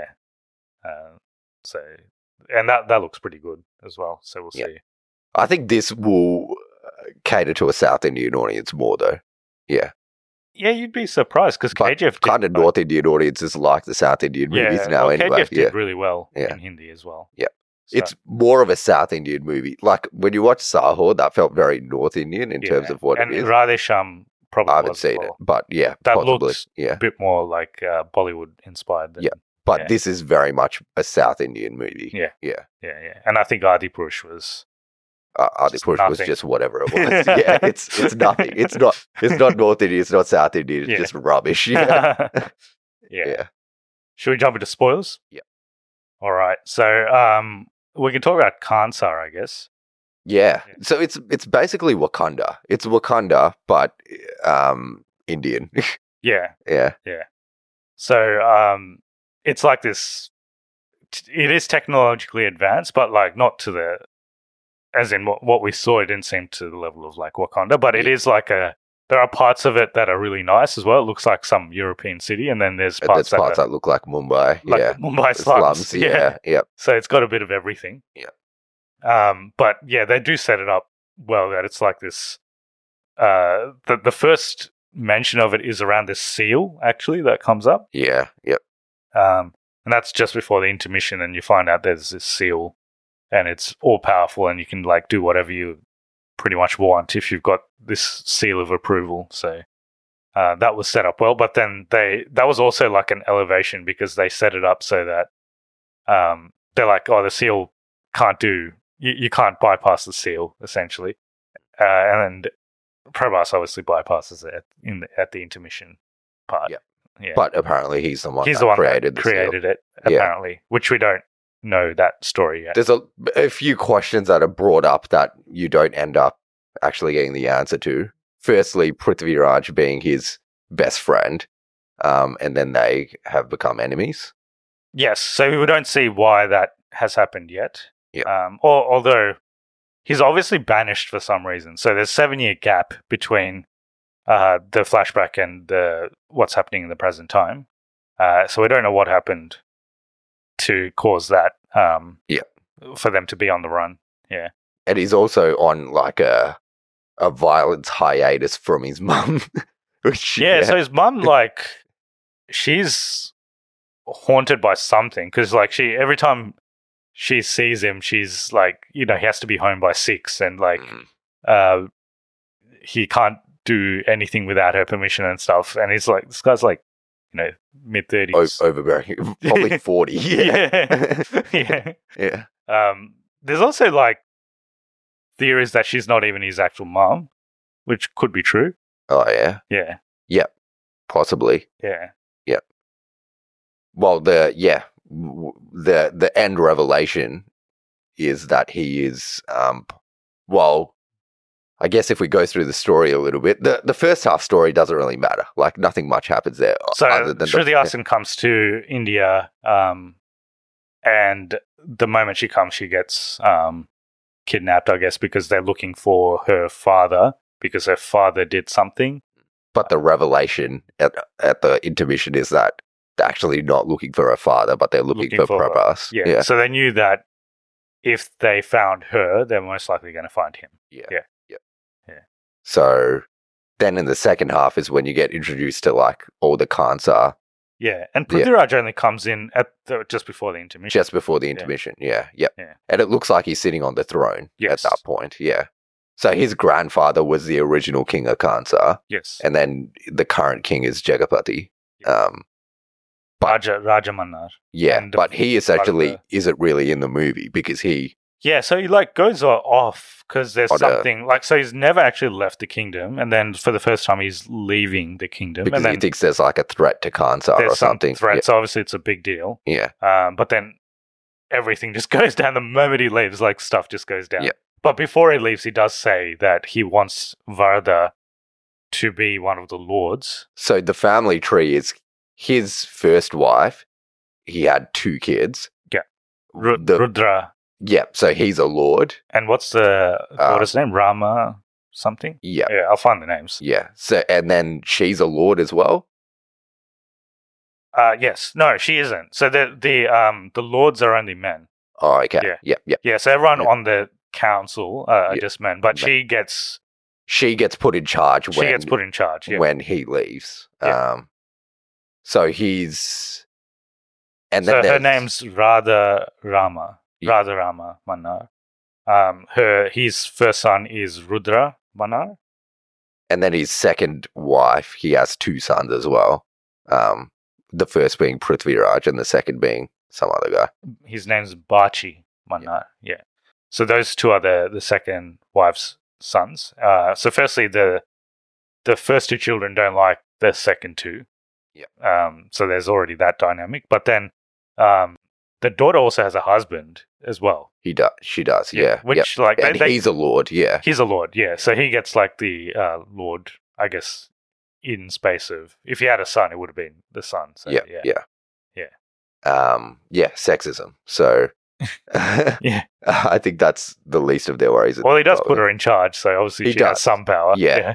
So, and that looks pretty good as well. So we'll see. I think this will cater to a South Indian audience more, though. Yeah. Yeah, you'd be surprised because KGF kind of North Indian audiences like the South Indian movies now. Anyway, KGF did really well in Hindi as well. Yeah. So. It's more of a South Indian movie. Like when you watch Saho, that felt very North Indian in terms of what it is. And Radhesham probably I haven't seen it, but that possibly. Looks a bit more like Bollywood inspired. But this is very much a South Indian movie. Yeah. And I think Adipurush was. Adipurush was just whatever it was. It's nothing. It's not North Indian. It's not South Indian. It's just rubbish. Yeah. Should we jump into spoilers? Yeah. All right. So we can talk about Kansar, I guess. Yeah. So it's basically Wakanda. It's Wakanda, but Indian. Yeah. Yeah. So it's like this. It is technologically advanced, but like not to the. As in what we saw, it didn't seem to the level of like Wakanda, but it is like there are parts of it that are really nice as well. It looks like some European city, and then there's parts that look like Mumbai. Mumbai slums. Yeah. So it's got a bit of everything. Yeah. But they do set it up well that it's like this. The first mention of it is around this seal actually that comes up. Yeah. Yep. And that's just before the intermission, and you find out there's this seal. And it's all powerful, and you can like do whatever you pretty much want if you've got this seal of approval. So that was set up well. But then that was also like an elevation because they set it up so that they're like, the seal can't do. You can't bypass the seal essentially, and Prabhas obviously bypasses it at the intermission part. Yeah. But apparently he's the one that created it. Apparently, which we don't know that story yet. There's a few questions that are brought up that you don't end up actually getting the answer to. Firstly, Prithviraj being his best friend, and then they have become enemies. Yes, so we don't see why that has happened yet. Yeah. Although he's obviously banished for some reason. So there's a 7-year gap between the flashback and what's happening in the present time. So we don't know what happened to cause that for them to be on the run. Yeah. And he's also on like a violence hiatus from his mum. So his mum, like, she's haunted by something because like every time she sees him, she's like, he has to be home by 6 and like he can't do anything without her permission and stuff. And he's like, this guy's like mid-30s. Overbearing. Probably 40. Yeah. Yeah. Yeah. There's also like theories that she's not even his actual mom, which could be true. Oh, yeah. Yeah. Yep. Possibly. Yeah. Well, the end revelation is that he is, well, I guess if we go through the story a little bit, the first half story doesn't really matter. Like, nothing much happens there. So other than Shruti Hassan comes to India, and the moment she comes, she gets kidnapped, I guess, because they're looking for her father, because her father did something. But the revelation at the intermission is that they're actually not looking for her father, but they're looking for Prabhas. Yeah. So they knew that if they found her, they're most likely going to find him. Yeah. So then in the second half is when you get introduced to like all the Kansa. Yeah, and Prithviraj only comes in just before the intermission. Just before the intermission, yeah. And it looks like he's sitting on the throne at that point, yeah. So his grandfather was the original king of Kansa. Yes. And then the current king is Jagapati. Yeah. Raja Mannar. Yeah, but he essentially isn't really in the movie because he... Yeah, so he like goes off because there's something like, so he's never actually left the kingdom, and then for the first time he's leaving the kingdom because and then he thinks there's like a threat to Kansa or something. Threat, so obviously it's a big deal. Yeah. But then everything just goes down the moment he leaves. Like stuff just goes down. Yeah. But before he leaves, he does say that he wants Varda to be one of the lords. So the family tree is his first wife. He had 2 kids. Yeah. Rudra. Yeah, so he's a lord. And what's the daughter's name? Rama something? Yeah. Yeah, I'll find the names. Yeah. So and then she's a lord as well? Yes. No, she isn't. So the lords are only men. Oh, okay. Yeah. Yeah, so everyone on the council are just men, but she gets put in charge when he leaves. Yeah. So he's and then her name's Radha Rama. Radha Rama Mannar. His first son is Rudra Mannar. And then his second wife, he has 2 sons as well. The first being Prithviraj and the second being some other guy. His name's Bachi Mannar. Yeah. So those 2 are the second wife's sons. So firstly, the first 2 children don't like the second 2. Yeah. So there's already that dynamic. But then the daughter also has a husband as well. She does, yeah. Which he's a lord, yeah. He's a lord, yeah. So he gets like the lord, I guess, in space of, if he had a son, it would have been the son. So, yeah. Sexism. So yeah, I think that's the least of their worries. Well, he does put her in charge, so obviously she has some power. Yeah.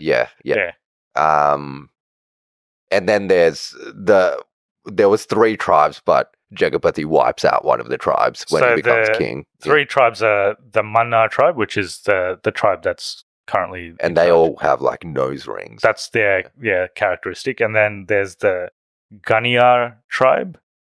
And then there was 3 tribes, but Jagapati wipes out one of the tribes when he becomes king. 3 tribes are the Mannar tribe, which is the tribe that's currently... And they all have, like, nose rings. That's their characteristic. And then there's the Ganiyar tribe,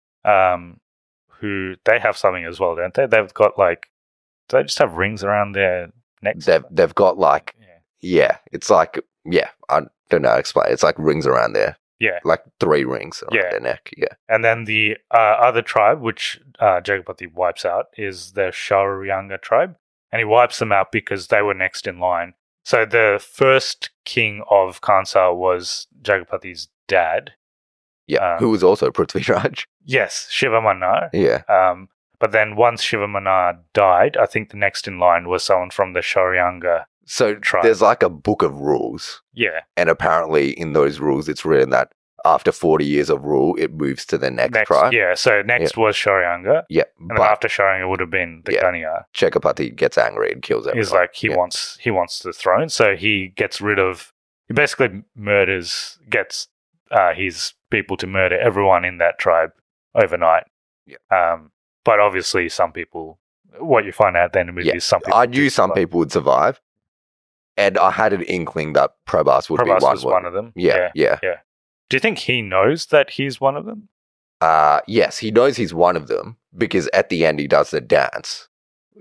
who they have something as well, don't they? They've got, like... Do they just have rings around their necks? They've got, like... Yeah, it's like... Yeah, I don't know how to explain. It's like rings around there. Yeah. Like 3 rings around their neck, yeah. And then the other tribe, which Jagapati wipes out, is the Shauranga tribe. And he wipes them out because they were next in line. So the first king of Kansa was Jagapati's dad. Yeah, who was also Prithviraj. Yes, Shiva Mannar. Yeah. But then once Shiva Mannar died, I think the next in line was someone from the Shauranga. So there's like a book of rules. Yeah. And apparently in those rules it's written that after 40 years of rule, it moves to the next tribe. Yeah, so next was Shauranga. Yeah. And then after Shauranga would have been the Ganiyar. Jagapati gets angry and kills everyone. He's like, he wants the throne, so he basically gets his people to murder everyone in that tribe overnight. Yeah. But obviously some people, what you find out then in the movie is some people... I knew some people would survive. And I had an inkling that Prabhas would be one of them. Yeah. Do you think he knows that he's one of them? Yes, he knows he's one of them because at the end he does the dance.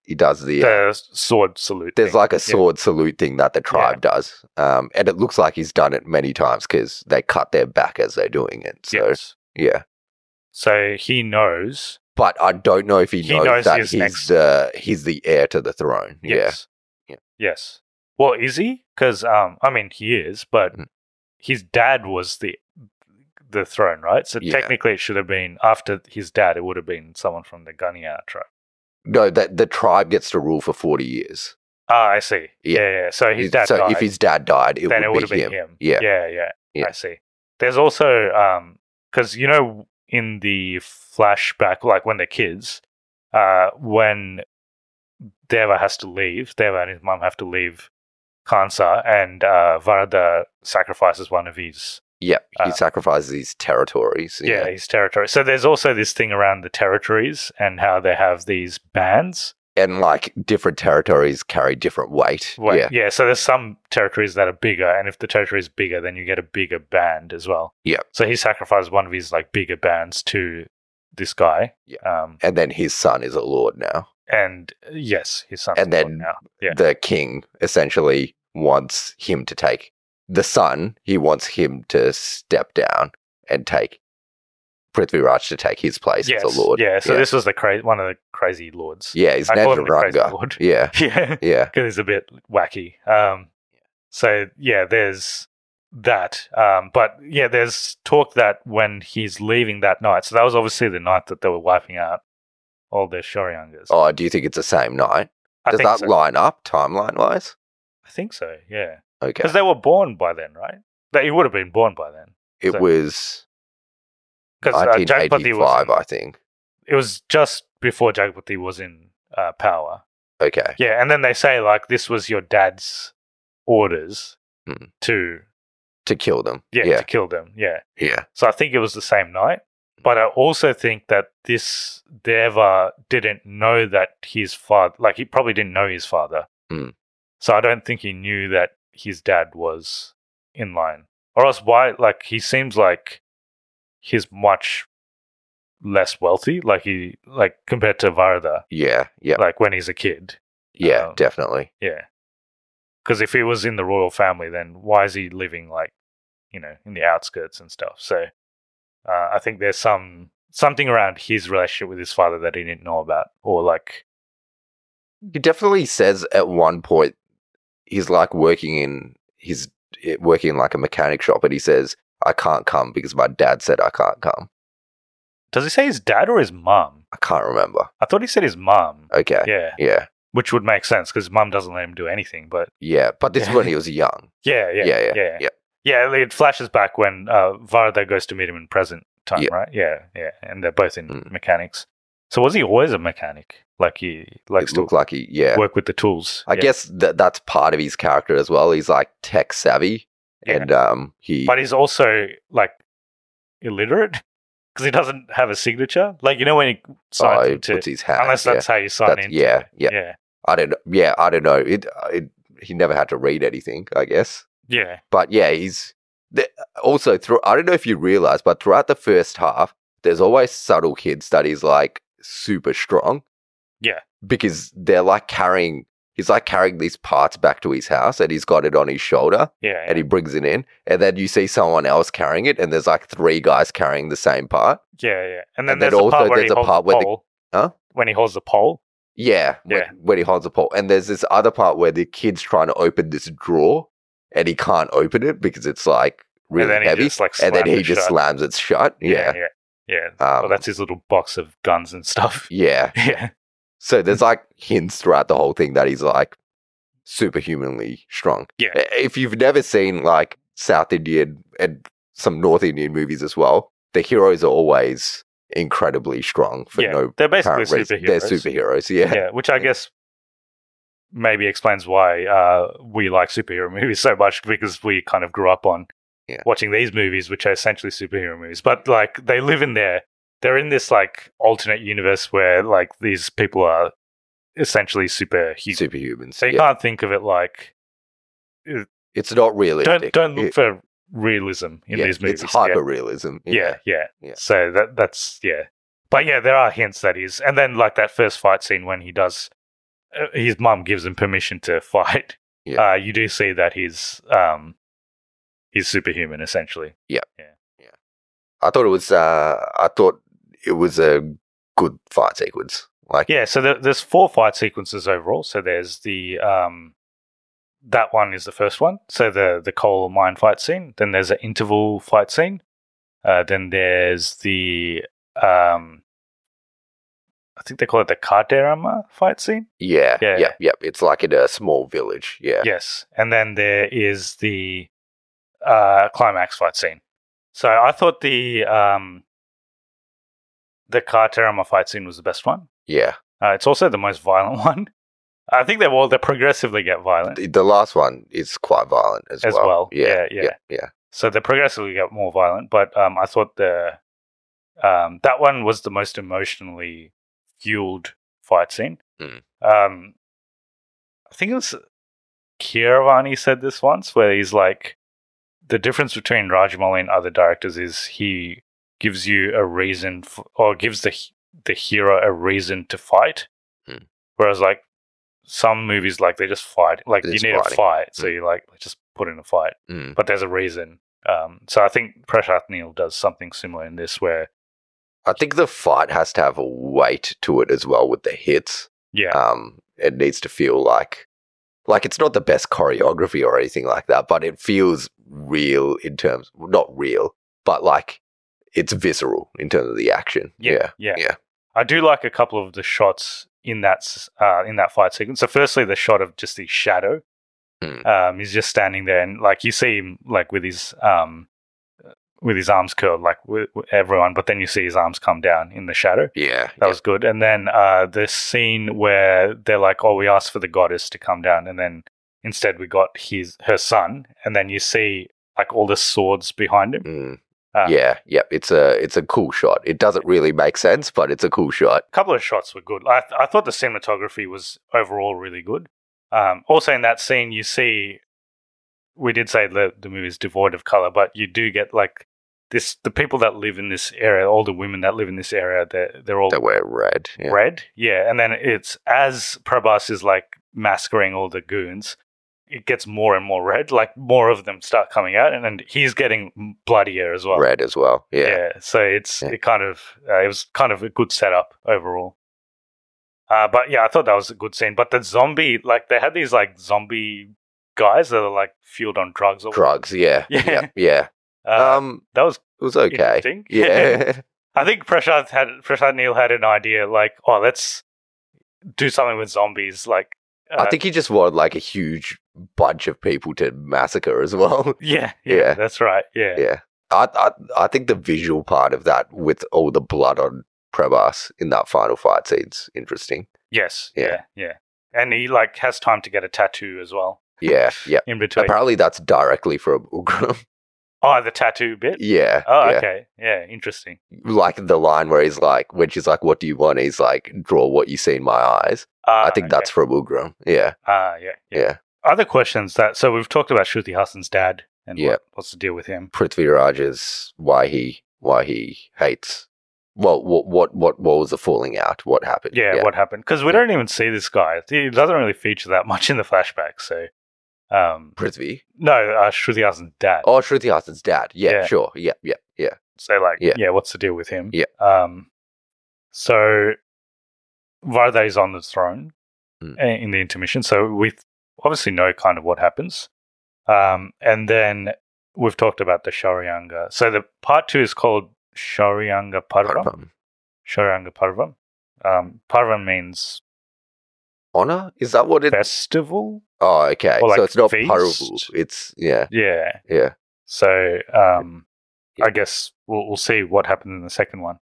He does the sword salute. there's thing. like a sword salute thing that the tribe does. And it looks like he's done it many times because they cut their back as they're doing it. So, Yes. yeah. So he knows. But I don't know if he knows that he's the heir to the throne. Yes. Yeah. Yes. Well, is he? Because, I mean, he is, but his dad was the throne, right? So technically it should have been, after his dad, it would have been someone from the Gunyar tribe. No, that the tribe gets to rule for 40 years. Ah, I see. Yeah. So his dad died. So if his dad died, then it would have been him. Yeah. I see. There's also, because, in the flashback, like when they're kids, when Deva has to leave, Deva and his mum have to leave Kansa, and Varda sacrifices one of his... Yeah, he sacrifices his territories. Yeah, his territory. So there's also this thing around the territories and how they have these bands. And like different territories carry different weight. Yeah, so there's some territories that are bigger, and if the territory is bigger, then you get a bigger band as well. Yeah. So he sacrificed one of his like bigger bands to this guy. Yeah. And then his son is a lord now. And yes, his son. And then the king essentially wants him to take the son. He wants him to step down and take Prithviraj to take his place as a lord. Yeah, so this was one of the crazy lords. Yeah, he's Nedrunga. Yeah. Yeah. Because he's a bit wacky. So, yeah, there's that. But, yeah, there's talk that when he's leaving that night, so that was obviously the night that they were wiping out all the Shoryangers. Oh, do you think it's the same night? Does that line up timeline-wise? I think so, yeah. Okay. Because they were born by then, right? He would have been born by then. It was... 1985, I think. It was just before Jagpati was in power. Okay. Yeah, and then they say, like, this was your dad's orders to kill them. Yeah, to kill them, yeah. Yeah. So I think it was the same night. But I also think that this Deva didn't know that his father... Like, he probably didn't know his father. So I don't think he knew that his dad was in line. Or else why... Like, he seems like... he's much less wealthy, compared to Varda. Yeah. Like when he's a kid. Yeah, definitely. Yeah. Because if he was in the royal family, then why is he living in the outskirts and stuff? So I think there's something around his relationship with his father that he didn't know about, or like. He definitely says at one point he's like working in like a mechanic shop, and he says, I can't come because my dad said I can't come. Does he say his dad or his mum? I can't remember. I thought he said his mum. Okay. Yeah. Which would make sense because mum doesn't let him do anything. But yeah, but this is when he was young. Yeah. Yeah, it flashes back when Varda goes to meet him in present time, right? Yeah. And they're both in mechanics. So was he always a mechanic? Like he likes to work with the tools? I guess that's part of his character as well. He's like tech savvy. Yeah. And but he's also like illiterate because he doesn't have a signature. Like when he signs into, puts his hand, unless that's how you sign in. Yeah. I don't know. He never had to read anything, I guess. Yeah. But yeah, he's also I don't know if you realize, but throughout the first half, there's always subtle hints that he's like super strong. Yeah. Because they're like he's like carrying these parts back to his house, and he's got it on his shoulder. Yeah. And he brings it in, and then you see someone else carrying it, and there's like 3 guys carrying the same part. Yeah. And then there's a part where he holds the pole. When he holds the pole. Yeah. When he holds the pole. And there's this other part where the kid's trying to open this drawer, and he can't open it because it's like really heavy. And then he just slams it shut. Yeah. Well, that's his little box of guns and stuff. Yeah. Yeah. So there's like hints throughout the whole thing that he's like superhumanly strong. Yeah. If you've never seen like South Indian and some North Indian movies as well, the heroes are always incredibly strong for they're basically superheroes. They're superheroes, Yeah, which I guess maybe explains why we like superhero movies so much, because we kind of grew up on watching these movies, which are essentially superhero movies. But like they live in they're in this like alternate universe where like these people are essentially superhumans. So you can't think of it like it's not realistic. Don't look for realism in these movies. It's hyper realism. Yeah. So that's But yeah, there are hints that and then like that first fight scene when he does his mum gives him permission to fight. Yeah. You do see that he's superhuman essentially. Yeah. I thought it was a good fight sequence. Like, Yeah, so there's 4 fight sequences overall. So there's the that one is the first one. So the coal mine fight scene. Then there's an interval fight scene. Then there's the I think they call it the Karterama fight scene. yeah. Yeah. It's like in a small village. Yeah. Yes, and then there is the climax fight scene. So I thought the Karterama fight scene was the best one. Yeah. It's also the most violent one. I think they progressively get violent The last one is quite violent as well. Yeah. So they progressively get more violent, but I thought that one was the most emotionally fueled fight scene. Mm. I think it was Kiravani said this once, where he's like, the difference between Rajamouli and other directors is he gives you a reason or gives the hero a reason to fight, whereas like some movies, like they just fight, like you need a fight, so you like just put in a fight, but there's a reason. So I think Prashant Neel does something similar in this, where I think the fight has to have a weight to it as well with the hits. Yeah. It needs to feel like it's not the best choreography or anything like that, but it feels real in terms, not real, but like it's visceral in terms of the action. Yeah. I do like a couple of the shots in that fight sequence. So firstly, the shot of just the shadow. He's just standing there, and like you see him like with his arms curled, like with everyone, but then you see his arms come down in the shadow. Yeah. That was good. And then the scene where they're like, oh, we asked for the goddess to come down, and then instead we got her son, and then you see like all the swords behind him. It's a cool shot. It doesn't really make sense, but it's a cool shot. A couple of shots were good. I thought the cinematography was overall really good. Also in that scene, you see, we did say the movie is devoid of color, but you do get like the people that live in this area, all the women that live in this area, they're all, they wear red. Yeah. Red, yeah. And then it's as Prabhas is like massacring all the goons, it gets more and more red. Like more of them start coming out, and then he's getting bloodier as well. Red as well. Yeah. So it was kind of a good setup overall. But yeah, I thought that was a good scene. But the zombie, like they had these like zombie guys that are like fueled on drugs. Yeah. That was okay. Interesting. Yeah. I think Prashant Neel had an idea like, oh, let's do something with zombies. Like, I think he just wanted like a huge bunch of people to massacre as well. Yeah, that's right. Yeah. I think the visual part of that with all the blood on Prabhas in that final fight scene's interesting. Yes. Yeah. And he like has time to get a tattoo as well. Yeah. In between. Apparently that's directly from Ugram. Oh, the tattoo bit? Yeah. Oh, okay. Yeah, interesting. Like the line where he's like, when she's like, what do you want? He's like, draw what you see in my eyes. I think that's from Ugram. Yeah. Yeah. Other questions so we've talked about Shruti Hassan's dad and what's the deal with him? Prithviraj's why he hates. Well, what was the falling out? What happened? Yeah. What happened? Because we don't even see this guy. He doesn't really feature that much in the flashback. So, Prithvi? No, Shruti Hassan's dad. Oh, Shruti Hassan's dad. Yeah, sure. Yeah. So, like, what's the deal with him? Yeah. So Varday's on the throne in the intermission. So we obviously know kind of what happens. And then we've talked about the Shauranga. So the part 2 is called Shauranga Parvam. Shauranga Parvam. Parvam means honor. Is that what it? Festival. Oh, okay. Or like so it's not feast? Paravu. It's Yeah. So I guess we'll see what happens in the second one.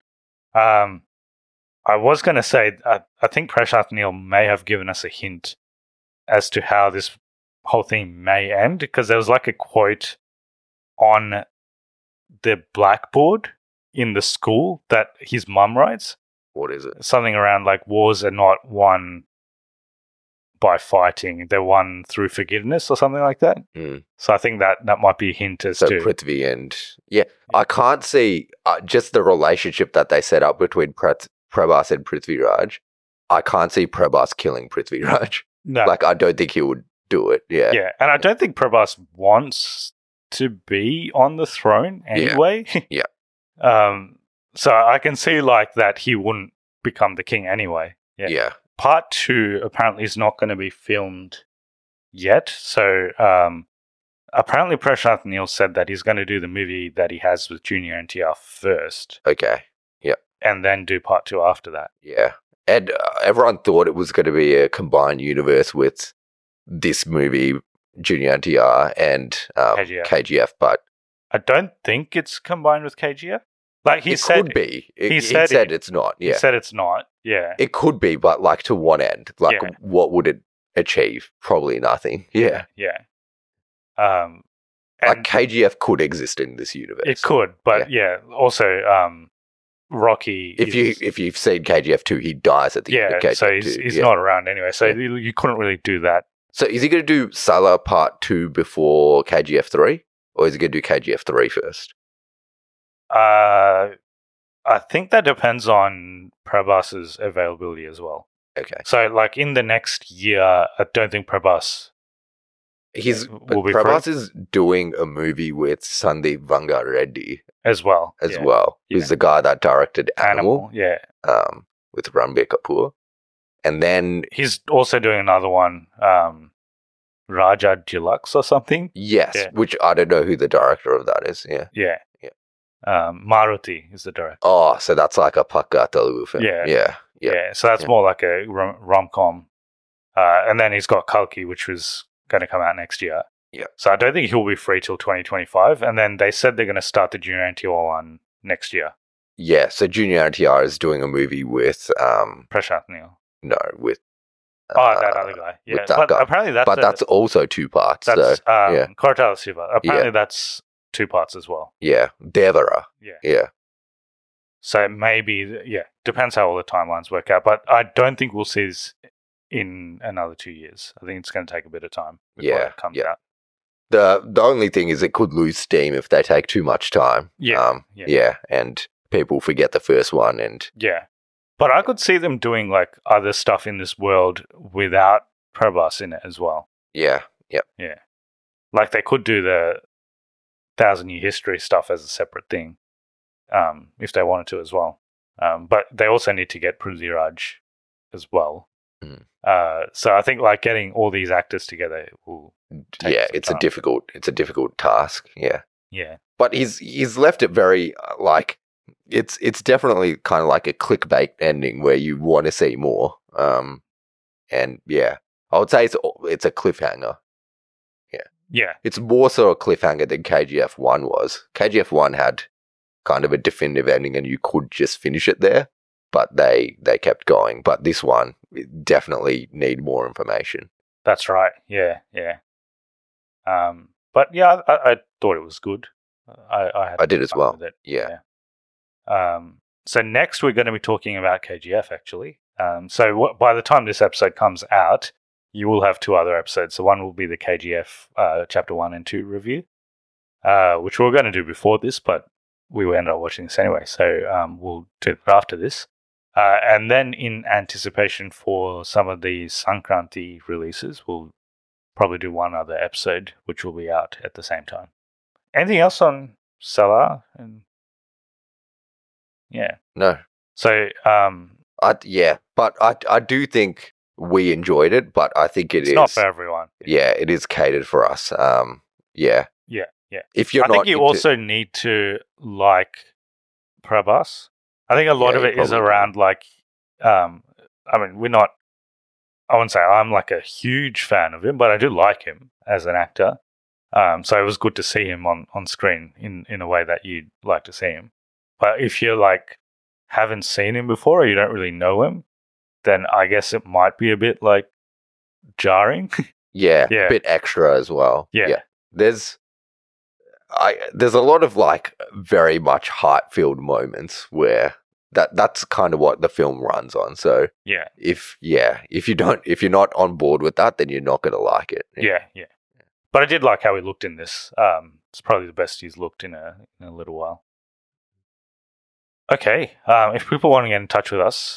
I was going to say I think Prashant Neel may have given us a hint as to how this whole thing may end, because there was like a quote on the blackboard in the school that his mum writes. What is it? Something around like wars are not won by fighting, they're won through forgiveness or something like that. So I think that might be a hint as to Prithvi and I can't see just the relationship that they set up between Prabhas and Prithviraj. I can't see Prabhas killing Prithviraj. No. Like, I don't think he would do it. Yeah. Yeah, and I don't think Prabhas wants to be on the throne anyway. Yeah. So I can see like that he wouldn't become the king anyway. Yeah. Yeah. Part 2 apparently is not going to be filmed yet. So apparently Prashant Neel said that he's going to do the movie that he has with Junior NTR first Okay. and then do part 2 after that. Yeah. And everyone thought it was going to be a combined universe with this movie, Junior NTR, and KGF, but I don't think it's combined with KGF. Like it could be. He said it's not. Yeah. He said it's not. Yeah. It could be, but like to what end? Like what would it achieve? Probably nothing. Yeah. Yeah. Like KGF could exist in this universe. It could, but also Rocky. If you've seen KGF 2, he dies at the end of KGF 2. So he's not around anyway. So you couldn't really do that. So is he going to do Salah Part 2 before KGF 3? Or is he going to do KGF 3 first? I think that depends on Prabhas's availability as well. Okay. So, like, in the next year, I don't think Prabhas Prabhas is doing a movie with Sandeep Vanga Reddy as well. Who's the guy that directed Animal. Yeah. With Ranbir Kapoor. And then he's also doing another one, Raja Deluxe or something. Yes, which I don't know who the director of that is. Yeah. Maruti is the director. Oh, so that's like a Pakka Telugu film. Yeah. So that's more like a rom-com. And then he's got Kalki, which was going to come out next year. Yeah. So I don't think he'll be free till 2025. And then they said they're going to start the Junior NTR one next year. Yeah. So Junior NTR is doing a movie with Prashant Neel. No, with that other guy. Yeah, that guy. Apparently that's also 2 parts. That's so, Koratala Siva. Apparently that's 2 parts as well. Yeah, Devara. Yeah. So maybe, depends how all the timelines work out. But I don't think we'll see this in another 2 years. I think it's going to take a bit of time before it comes out. The only thing is it could lose steam if they take too much time. And people forget the first one and But I could see them doing like other stuff in this world without Prabhas in it as well. Yeah. Like they could do the 1,000-year history stuff as a separate thing, if they wanted to as well. But they also need to get Prithviraj as well. So I think like getting all these actors together will take some it's time. a difficult task. Yeah. But he's left it very like it's definitely kind of like a clickbait ending where you want to see more. And I would say it's a cliffhanger. Yeah. It's more so a cliffhanger than KGF 1 was. KGF 1 had kind of a definitive ending and you could just finish it there, but they kept going. But this one definitely need more information. That's right. Yeah. But yeah, I thought it was good. I did as well. With it. Yeah. So next we're going to be talking about KGF actually. So by the time this episode comes out, you will have 2 other episodes. So one will be the KGF Chapter 1 and 2 review, which we were going to do before this, but we ended up watching this anyway. So we'll do it after this. And then in anticipation for some of the Sankranti releases, we'll probably do one other episode, which will be out at the same time. Anything else on Salah? No. So, but I do think we enjoyed it, but I think it's not for everyone. Yeah, it is catered for us. Yeah. If you're I think you also need to like Prabhas. I think a lot of it is around like, I mean, I wouldn't say I'm like a huge fan of him, but I do like him as an actor. So it was good to see him on screen in a way that you'd like to see him. But if you like haven't seen him before or you don't really know him, then I guess it might be a bit like jarring. a bit extra as well. Yeah. There's a lot of like very much heart-filled moments where that's kind of what the film runs on. So if you're not on board with that, then you're not going to like it. Yeah. But I did like how he looked in this. It's probably the best he's looked in a little while. Okay, if people want to get in touch with us,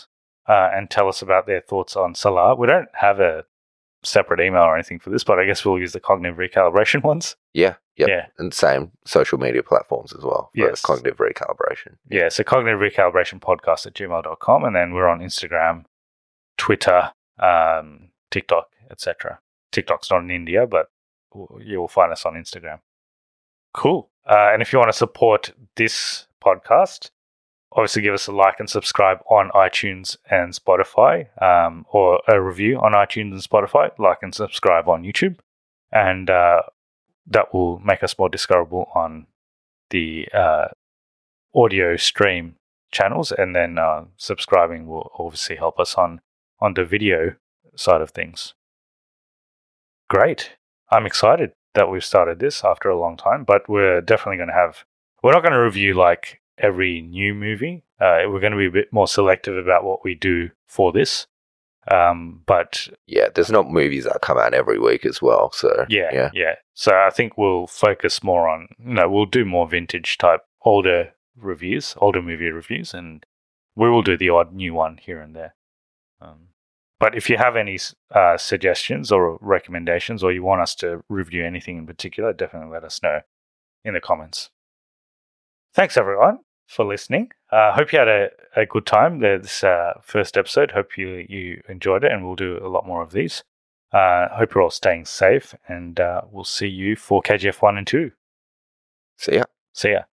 and tell us about their thoughts on Salah. We don't have a separate email or anything for this, but I guess we'll use the cognitive recalibration ones. Yeah. Yep. Yeah. And same social media platforms as well for Yes. cognitive recalibration. Yeah, so cognitive recalibration podcast at gmail.com, and then we're on Instagram, Twitter, TikTok, etc. TikTok's not in India, but you will find us on Instagram. Cool. And if you want to support this podcast, obviously give us a like and subscribe on iTunes and Spotify, or a review on iTunes and Spotify, like and subscribe on YouTube. And that will make us more discoverable on the audio stream channels. And then subscribing will obviously help us on the video side of things. Great. I'm excited that we've started this after a long time, but we're definitely going to have... We're not going to review like every new movie. We're going to be a bit more selective about what we do for this. But yeah, there's not movies that come out every week as well. So yeah. So I think we'll focus more on, we'll do more vintage type older movie reviews, and we will do the odd new one here and there. But if you have any suggestions or recommendations, or you want us to review anything in particular, definitely let us know in the comments. Thanks, everyone, for listening. Hope you had a good time this first episode. Hope you enjoyed it, and we'll do a lot more of these. Hope you're all staying safe, and we'll see you for KGF 1 and 2. See ya. See ya.